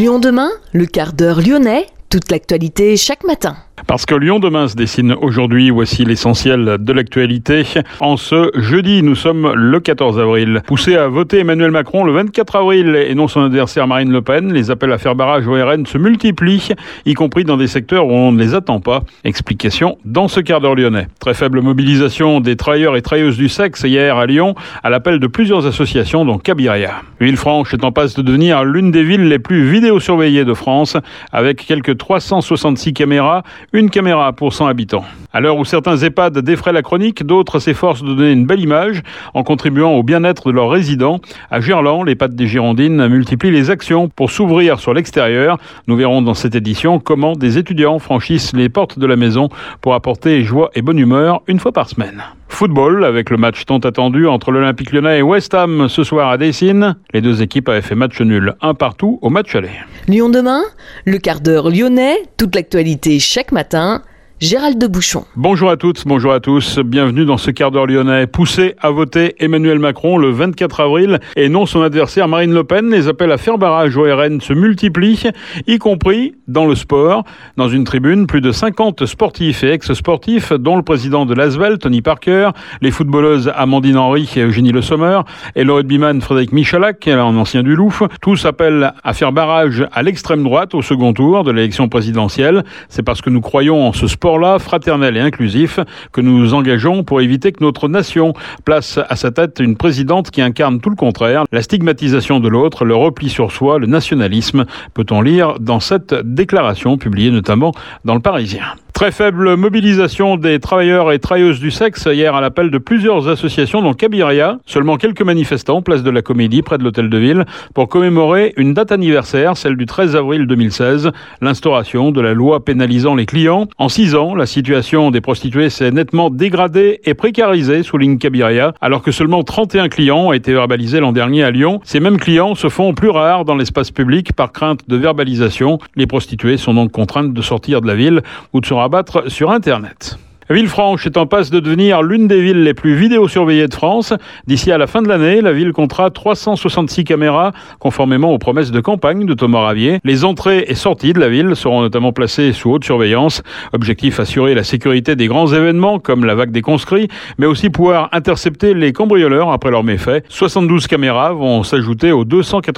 Lyon demain, le quart d'heure lyonnais, toute l'actualité chaque matin. Parce que Lyon demain se dessine aujourd'hui, voici l'essentiel de l'actualité. En ce jeudi, nous sommes le 14 avril. Poussé à voter Emmanuel Macron le 24 avril et non son adversaire Marine Le Pen, les appels à faire barrage au RN se multiplient, y compris dans des secteurs où on ne les attend pas. Explication dans ce quart d'heure lyonnais. Très faible mobilisation des travailleurs et travailleuses du sexe hier à Lyon, à l'appel de plusieurs associations dont Cabiria. Villefranche est en passe de devenir l'une des villes les plus vidéosurveillées de France, avec quelques 366 caméras, une caméra pour 100 habitants. À l'heure où certains EHPAD défraient la chronique, d'autres s'efforcent de donner une belle image en contribuant au bien-être de leurs résidents. À Gerland, l'EHPAD des Girondines multiplie les actions pour s'ouvrir sur l'extérieur. Nous verrons dans cette édition comment des étudiants franchissent les portes de la maison pour apporter joie et bonne humeur une fois par semaine. Football, avec le match tant attendu entre l'Olympique Lyonnais et West Ham ce soir à Dessines. Les deux équipes avaient fait match nul, un partout au match aller. Lyon demain, le quart d'heure lyonnais, toute l'actualité chaque matin. Gérald de Bouchon. Bonjour à toutes, bonjour à tous. Bienvenue dans ce quart d'heure lyonnais. Poussé à voter Emmanuel Macron le 24 avril et non son adversaire Marine Le Pen, les appels à faire barrage au RN se multiplient, y compris dans le sport. Dans une tribune, plus de 50 sportifs et ex-sportifs, dont le président de l'Asvel, Tony Parker, les footballeuses Amandine Henry et Eugénie Le Sommer, et le rugbyman Frédéric Michalak, un ancien du Louf, tous appellent à faire barrage à l'extrême droite au second tour de l'élection présidentielle. C'est parce que nous croyons en ce sport fraternel et inclusif que nous nous engageons pour éviter que notre nation place à sa tête une présidente qui incarne tout le contraire, la stigmatisation de l'autre, le repli sur soi, le nationalisme, peut-on lire dans cette déclaration publiée notamment dans le Parisien. Très faible mobilisation des travailleurs et travailleuses du sexe hier à l'appel de plusieurs associations dont Cabiria. Seulement quelques manifestants, place de la Comédie, près de l'hôtel de ville, pour commémorer une date anniversaire, celle du 13 avril 2016, l'instauration de la loi pénalisant les clients. En 6 ans, la situation des prostituées s'est nettement dégradée et précarisée, souligne Cabiria, alors que seulement 31 clients ont été verbalisés l'an dernier à Lyon. Ces mêmes clients se font plus rares dans l'espace public par crainte de verbalisation. Les prostituées sont donc contraintes de sortir de la ville ou de se rabattre sur Internet. Villefranche est en passe de devenir l'une des villes les plus vidéosurveillées de France. D'ici à la fin de l'année, la ville comptera 366 caméras, conformément aux promesses de campagne de Thomas Ravier. Les entrées et sorties de la ville seront notamment placées sous haute surveillance. Objectif, assurer la sécurité des grands événements, comme la vague des conscrits, mais aussi pouvoir intercepter les cambrioleurs après leurs méfaits. 72 caméras vont s'ajouter aux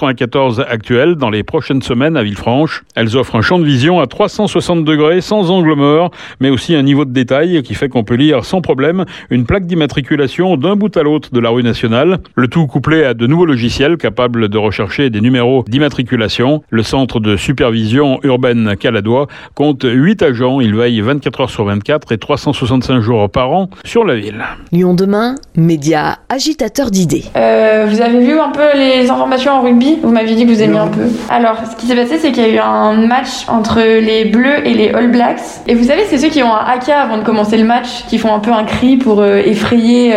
294 actuelles dans les prochaines semaines à Villefranche. Elles offrent un champ de vision à 360 degrés, sans angle mort, mais aussi un niveau de détail qui fait qu'on peut lire sans problème une plaque d'immatriculation d'un bout à l'autre de la rue nationale. Le tout couplé à de nouveaux logiciels capables de rechercher des numéros d'immatriculation. Le centre de supervision urbaine caladois compte 8 agents. Ils veillent 24 heures sur 24 et 365 jours par an sur la ville. Lyon demain, média agitateur d'idées. Vous avez vu un peu les informations en rugby ? Vous m'aviez dit que vous aimiez un peu. Alors, ce qui s'est passé, c'est qu'il y a eu un match entre les Bleus et les All Blacks. Et vous savez, c'est ceux qui ont un haka avant de commencer le match, qui font un peu un cri pour effrayer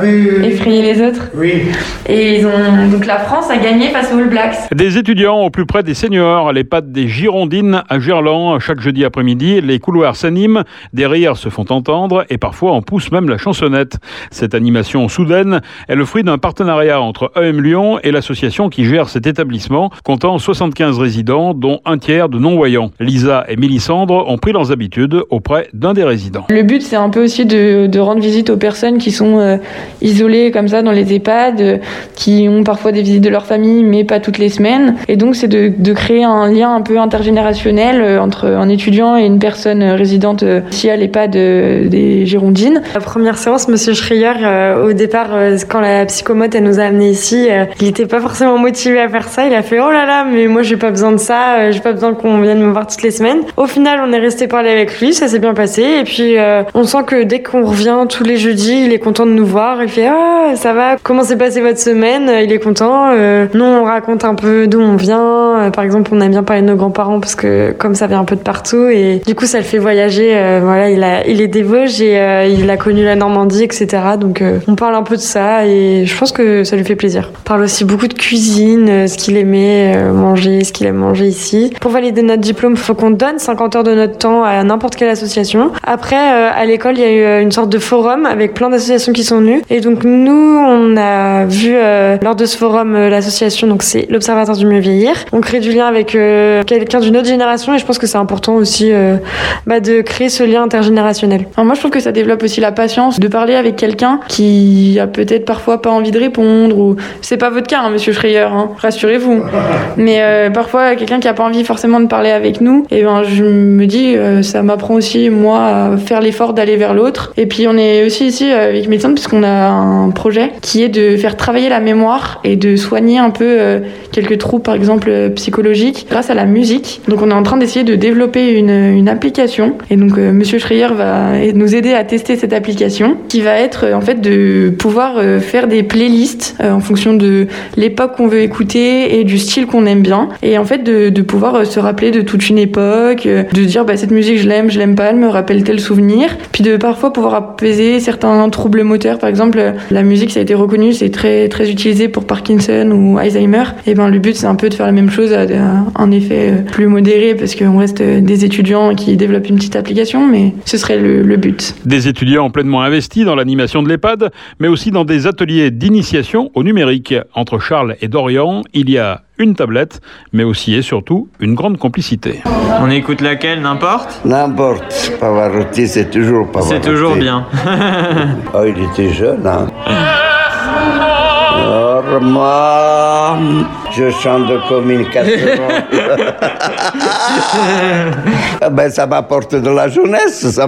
les autres. Oui. Et donc la France a gagné face aux All Blacks. Des étudiants au plus près des seniors, à l'EHPAD des Girondines à Gerland, chaque jeudi après-midi, les couloirs s'animent, des rires se font entendre et parfois on pousse même la chansonnette. Cette animation soudaine est le fruit d'un partenariat entre EM Lyon et l'association qui gère cet établissement, comptant 75 résidents, dont un tiers de non-voyants. Lisa et Mélissandre ont pris leurs habitudes auprès d'un des résidents. Le but, c'est un peu aussi de rendre visite aux personnes qui sont isolées comme ça dans les EHPAD, qui ont parfois des visites de leur famille, mais pas toutes les semaines. Et donc, c'est de créer un lien un peu intergénérationnel entre un étudiant et une personne résidente ici à l'EHPAD des Girondines. La première séance, Monsieur Schreier, au départ, quand la psychomote elle nous a amenés ici, il n'était pas forcément motivé à faire ça. Il a fait « Oh là là, mais moi, j'ai pas besoin de ça, j'ai pas besoin qu'on vienne me voir toutes les semaines. » Au final, on est resté parler avec lui, ça s'est bien passé. Et puis, on sent que dès qu'on revient tous les jeudis, il est content de nous voir. Il fait « Ah, ça va, comment s'est passée votre semaine ?» Il est content. Nous, on raconte un peu d'où on vient. Par exemple, on aime bien parler de nos grands-parents parce que comme ça vient un peu de partout. Et du coup, ça le fait voyager. Voilà, il est des Vosges et il a connu la Normandie, etc. Donc, on parle un peu de ça et je pense que ça lui fait plaisir. On parle aussi beaucoup de cuisine, ce qu'il aimait manger, ce qu'il aime manger ici. Pour valider notre diplôme, il faut qu'on donne 50 heures de notre temps à n'importe quelle association. Après, à l'école, il y a eu une sorte de forum avec plein d'associations qui sont venues. Et donc nous, on a vu lors de ce forum l'association, donc c'est l'Observatoire du mieux vieillir. On crée du lien avec quelqu'un d'une autre génération et je pense que c'est important aussi de créer ce lien intergénérationnel. Alors moi, je trouve que ça développe aussi la patience de parler avec quelqu'un qui a peut-être parfois pas envie de répondre ou c'est pas votre cas, hein, Monsieur Schreier, hein, rassurez-vous. Mais parfois quelqu'un qui a pas envie forcément de parler avec nous, et je me dis ça m'apprend aussi moi à faire l'effort d'aller vers l'autre. Et puis on est aussi ici avec Médecins puisqu'on a un projet qui est de faire travailler la mémoire et de soigner un peu quelques troubles par exemple psychologiques grâce à la musique. Donc on est en train d'essayer de développer une application et donc Monsieur Schreier va nous aider à tester cette application qui va être en fait de pouvoir faire des playlists en fonction de l'époque qu'on veut écouter et du style qu'on aime bien et en fait de pouvoir se rappeler de toute une époque, de dire cette musique je l'aime pas, elle me rappelle tel souvenir, puis de parfois pouvoir apaiser certains troubles moteurs. Par exemple, la musique ça a été reconnu, c'est très très utilisé pour Parkinson ou Alzheimer. Et le but c'est un peu de faire la même chose à un effet plus modéré parce qu'on reste des étudiants qui développent une petite application, mais ce serait le but. Des étudiants pleinement investis dans l'animation de l'EHPAD, mais aussi dans des ateliers d'initiation au numérique. Entre Charles et Dorian, il y a une tablette, mais aussi et surtout une grande complicité. On écoute laquelle, n'importe ? N'importe. Pavarotti, c'est toujours Pavarotti. C'est toujours bien. Oh, il était jeune, hein. Norma, je chante comme une casserole. Ça m'apporte de la jeunesse.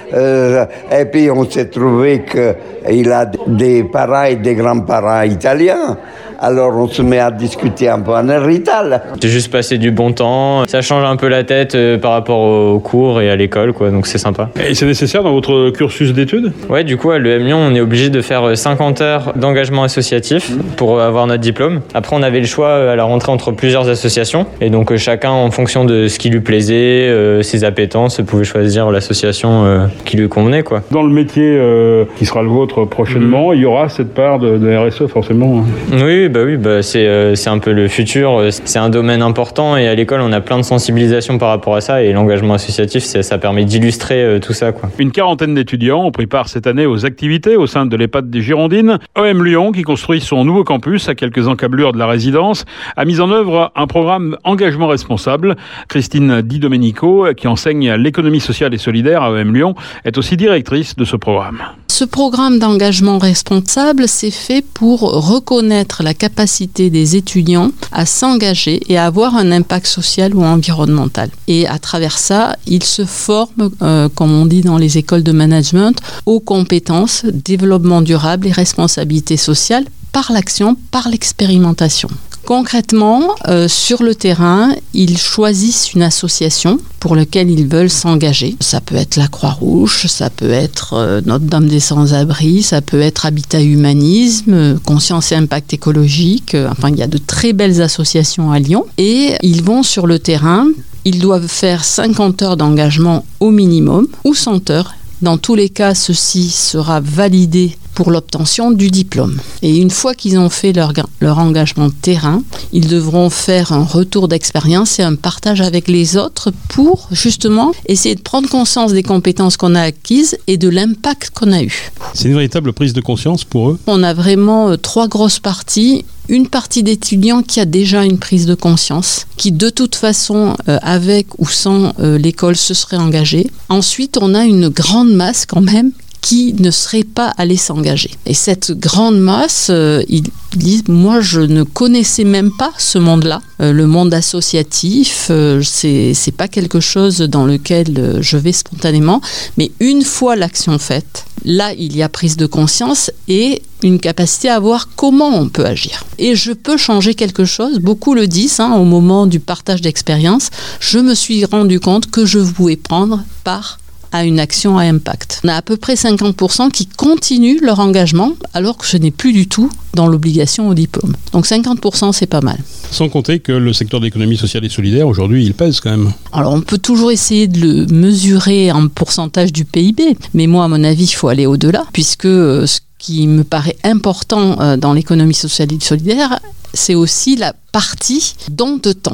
Et puis on s'est trouvé qu'il a des parents et des grands-parents italiens. Alors on se met à discuter un peu en hérital. C'est juste passer du bon temps. Ça change un peu la tête par rapport aux cours et à l'école, quoi. Donc c'est sympa. Et c'est nécessaire dans votre cursus d'études ? Ouais, du coup à l'EM Lyon, on est obligé de faire 50 heures d'engagement associatif pour avoir notre diplôme. Après, on avait le choix à la rentrée entre plusieurs associations. Et donc chacun, en fonction de ce qui lui plaisait, ses appétences, pouvait choisir l'association qui lui convenait, quoi. Dans le métier qui sera le vôtre prochainement, il y aura cette part de RSE forcément. Oui, c'est un peu le futur. C'est un domaine important et à l'école, on a plein de sensibilisation par rapport à ça et l'engagement associatif, ça permet d'illustrer tout ça, quoi. Une quarantaine d'étudiants ont pris part cette année aux activités au sein de l'EHPAD des Girondines. OM Lyon, qui construit son nouveau campus à quelques encablures de la résidence, a mis en œuvre un programme engagement responsable. Christine Di Domenico, qui enseigne l'économie sociale et solidaire à OM Lyon, est aussi directrice de ce programme. Ce programme d'engagement responsable, c'est fait pour reconnaître la capacité des étudiants à s'engager et à avoir un impact social ou environnemental. Et à travers ça, ils se forment, comme on dit dans les écoles de management, aux compétences, développement durable et responsabilité sociale par l'action, par l'expérimentation. Concrètement, sur le terrain, ils choisissent une association pour laquelle ils veulent s'engager. Ça peut être la Croix-Rouge, ça peut être Notre-Dame des Sans-Abris, ça peut être Habitat Humanisme, Conscience et Impact Écologique. Il y a de très belles associations à Lyon. Et ils vont sur le terrain, ils doivent faire 50 heures d'engagement au minimum ou 100 heures. Dans tous les cas, ceci sera validé pour l'obtention du diplôme. Et une fois qu'ils ont fait leur engagement de terrain, ils devront faire un retour d'expérience et un partage avec les autres pour justement essayer de prendre conscience des compétences qu'on a acquises et de l'impact qu'on a eu. C'est une véritable prise de conscience pour eux ? On a vraiment 3 grosses parties. Une partie d'étudiants qui a déjà une prise de conscience, qui de toute façon, avec ou sans l'école, se serait engagée. Ensuite, on a une grande masse quand même qui ne serait pas allé s'engager. Et cette grande masse, ils disent, moi je ne connaissais même pas ce monde-là. Le monde associatif, c'est pas quelque chose dans lequel je vais spontanément, mais une fois l'action faite, là il y a prise de conscience et une capacité à voir comment on peut agir. Et je peux changer quelque chose, beaucoup le disent au moment du partage d'expérience, je me suis rendu compte que je pouvais prendre part à une action à impact. On a à peu près 50% qui continuent leur engagement alors que je n'ai plus du tout dans l'obligation au diplôme. Donc 50%, c'est pas mal. Sans compter que le secteur de l'économie sociale et solidaire, aujourd'hui, il pèse quand même. Alors on peut toujours essayer de le mesurer en pourcentage du PIB, mais moi, à mon avis, il faut aller au-delà, puisque ce qui me paraît important dans l'économie sociale et solidaire, c'est aussi la partie don de temps.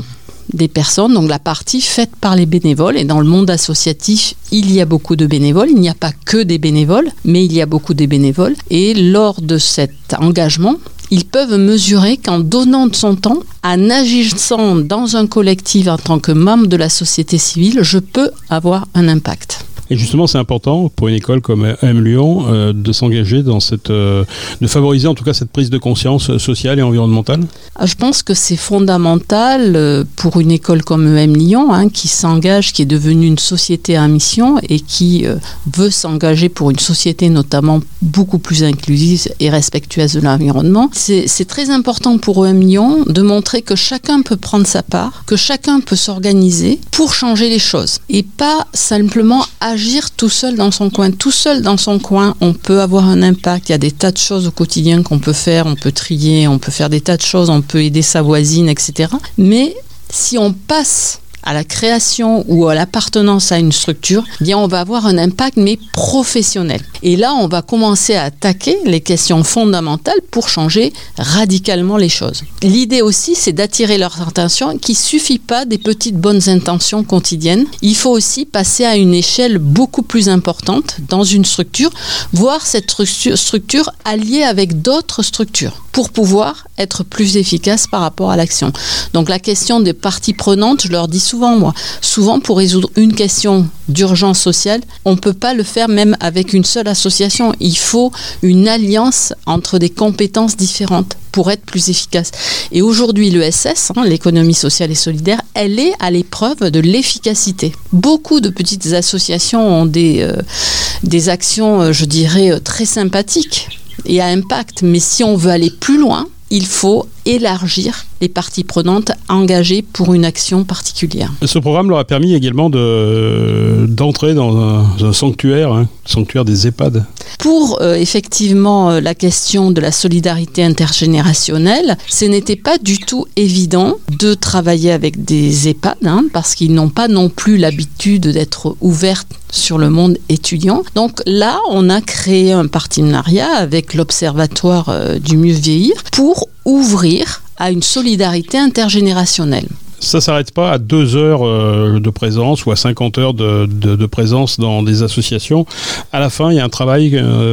des personnes, donc la partie faite par les bénévoles. Et dans le monde associatif, il y a beaucoup de bénévoles. Il n'y a pas que des bénévoles, mais il y a beaucoup de bénévoles. Et lors de cet engagement, ils peuvent mesurer qu'en donnant de son temps, en agissant dans un collectif en tant que membre de la société civile, je peux avoir un impact. Et justement, c'est important pour une école comme AM Lyon de s'engager dans de favoriser en tout cas cette prise de conscience sociale et environnementale. Je pense que c'est fondamental pour une école comme AM Lyon, qui s'engage, qui est devenue une société à mission et qui veut s'engager pour une société notamment beaucoup plus inclusive et respectueuse de l'environnement. C'est très important pour AM Lyon de montrer que chacun peut prendre sa part, que chacun peut s'organiser pour changer les choses et pas simplement agir tout seul dans son coin. Tout seul dans son coin, on peut avoir un impact. Il y a des tas de choses au quotidien qu'on peut faire. On peut trier, on peut faire des tas de choses, on peut aider sa voisine, etc. Mais si on passe à la création ou à l'appartenance à une structure, eh bien on va avoir un impact mais professionnel. Et là, on va commencer à attaquer les questions fondamentales pour changer radicalement les choses. L'idée aussi, c'est d'attirer leur attention qu'il ne suffit pas des petites bonnes intentions quotidiennes. Il faut aussi passer à une échelle beaucoup plus importante dans une structure, voir cette structure alliée avec d'autres structures pour pouvoir être plus efficace par rapport à l'action. Donc la question des parties prenantes, je leur dis souvent pour résoudre une question d'urgence sociale, on ne peut pas le faire même avec une seule association. Il faut une alliance entre des compétences différentes pour être plus efficace. Et aujourd'hui, l'ESS, l'économie sociale et solidaire, elle est à l'épreuve de l'efficacité. Beaucoup de petites associations ont des actions, je dirais, très sympathiques et à impact. Mais si on veut aller plus loin, il faut élargir les parties prenantes engagées pour une action particulière. Ce programme leur a permis également d'entrer dans un sanctuaire des EHPAD. Pour effectivement la question de la solidarité intergénérationnelle, ce n'était pas du tout évident de travailler avec des EHPAD, parce qu'ils n'ont pas non plus l'habitude d'être ouverts sur le monde étudiant. Donc là, on a créé un partenariat avec l'Observatoire du mieux vieillir pour ouvrir à une solidarité intergénérationnelle. Ça ne s'arrête pas à 2 heures de présence ou à 50 heures de présence dans des associations. À la fin, il y a un travail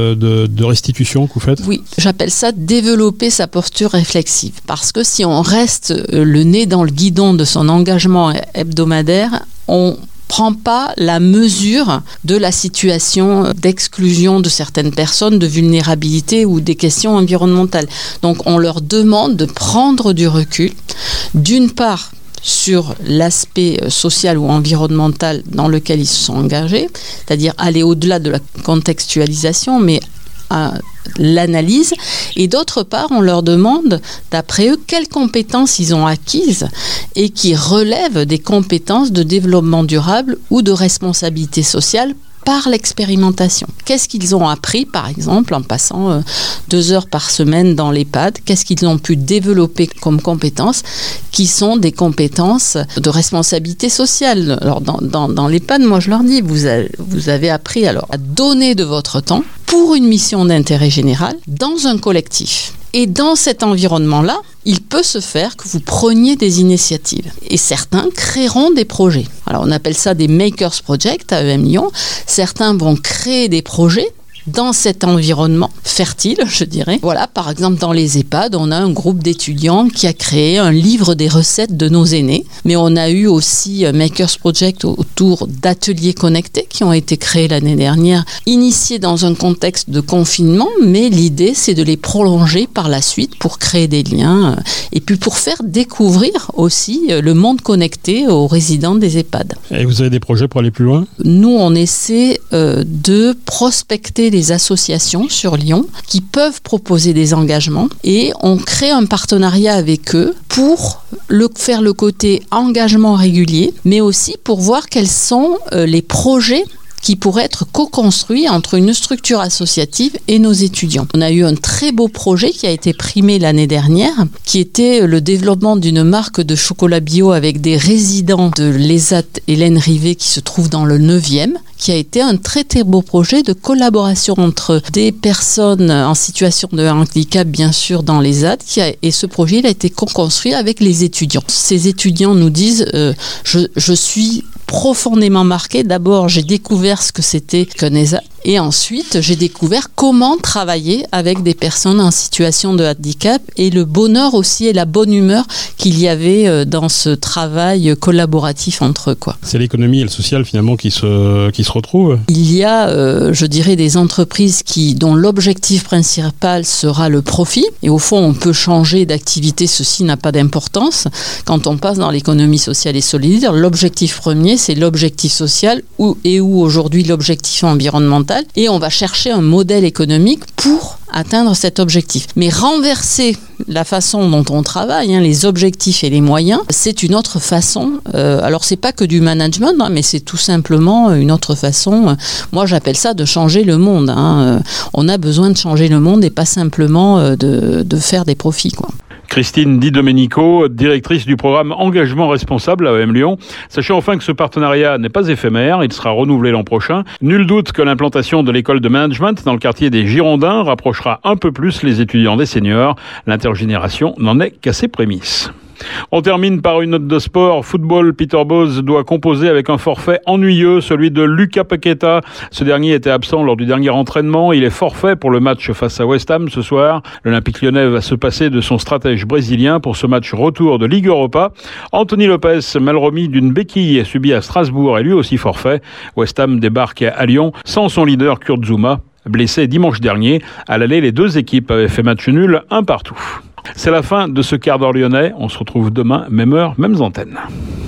de restitution que vous faites ? Oui, j'appelle ça développer sa posture réflexive. Parce que si on reste le nez dans le guidon de son engagement hebdomadaire, on prend pas la mesure de la situation d'exclusion de certaines personnes, de vulnérabilité ou des questions environnementales. Donc on leur demande de prendre du recul, d'une part sur l'aspect social ou environnemental dans lequel ils se sont engagés, c'est-à-dire aller au-delà de la contextualisation, mais à l'analyse, et d'autre part, on leur demande, d'après eux, quelles compétences ils ont acquises et qui relèvent des compétences de développement durable ou de responsabilité sociale par l'expérimentation. Qu'est-ce qu'ils ont appris, par exemple, en passant 2 heures par semaine dans l'EHPAD? Qu'est-ce qu'ils ont pu développer comme compétences qui sont des compétences de responsabilité sociale? Alors, dans l'EHPAD, moi, je leur dis, vous avez appris alors à donner de votre temps pour une mission d'intérêt général dans un collectif. Et dans cet environnement-là, il peut se faire que vous preniez des initiatives. Et certains créeront des projets. Alors on appelle ça des Makers Project à EM Lyon. Certains vont créer des projets dans cet environnement fertile, je dirais. Voilà, par exemple, dans les EHPAD, on a un groupe d'étudiants qui a créé un livre des recettes de nos aînés. Mais on a eu aussi Makers Project autour d'ateliers connectés qui ont été créés l'année dernière, initiés dans un contexte de confinement, mais l'idée, c'est de les prolonger par la suite pour créer des liens et puis pour faire découvrir aussi le monde connecté aux résidents des EHPAD. Et vous avez des projets pour aller plus loin ? Nous, on essaie de prospecter des associations sur Lyon qui peuvent proposer des engagements et on crée un partenariat avec eux pour faire le côté engagement régulier, mais aussi pour voir quels sont les projets qui pourrait être co-construit entre une structure associative et nos étudiants. On a eu un très beau projet qui a été primé l'année dernière, qui était le développement d'une marque de chocolat bio avec des résidents de l'ESAT Hélène Rivet qui se trouve dans le 9e, qui a été un très très beau projet de collaboration entre des personnes en situation de handicap, bien sûr, dans l'ESAT, et ce projet il a été co-construit avec les étudiants. Ces étudiants nous disent je suis profondément marquée. D'abord, j'ai découvert ce que c'était qu'un ESAT et ensuite, j'ai découvert comment travailler avec des personnes en situation de handicap et le bonheur aussi et la bonne humeur qu'il y avait dans ce travail collaboratif entre eux, quoi. C'est l'économie et le social finalement qui se retrouvent. Il y a, je dirais, des entreprises dont l'objectif principal sera le profit et au fond, on peut changer d'activité, ceci n'a pas d'importance. Quand on passe dans l'économie sociale et solidaire, l'objectif premier, c'est l'objectif social où aujourd'hui l'objectif environnemental. Et on va chercher un modèle économique pour atteindre cet objectif. Mais renverser la façon dont on travaille, les objectifs et les moyens, c'est une autre façon. Alors, c'est pas que du management, mais c'est tout simplement une autre façon. Moi, j'appelle ça de changer le monde. On a besoin de changer le monde et pas simplement de faire des profits, quoi. Christine Di Domenico, directrice du programme Engagement Responsable à EM Lyon. Sachez enfin que ce partenariat n'est pas éphémère, il sera renouvelé l'an prochain. Nul doute que l'implantation de l'école de management dans le quartier des Girondins rapprochera un peu plus les étudiants des seniors. L'intergénération n'en est qu'à ses prémices. On termine par une note de sport. Football, Peter Bosz doit composer avec un forfait ennuyeux, celui de Lucas Paqueta. Ce dernier était absent lors du dernier entraînement. Il est forfait pour le match face à West Ham ce soir. L'Olympique Lyonnais va se passer de son stratège brésilien pour ce match retour de Ligue Europa. Anthony Lopez, mal remis d'une béquille subie à Strasbourg, est lui aussi forfait. West Ham débarque à Lyon sans son leader Kurt Zouma. Blessé dimanche dernier, à l'aller, les deux équipes avaient fait match nul, 1-1. C'est la fin de ce quart d'heure lyonnais. On se retrouve demain, même heure, mêmes antennes.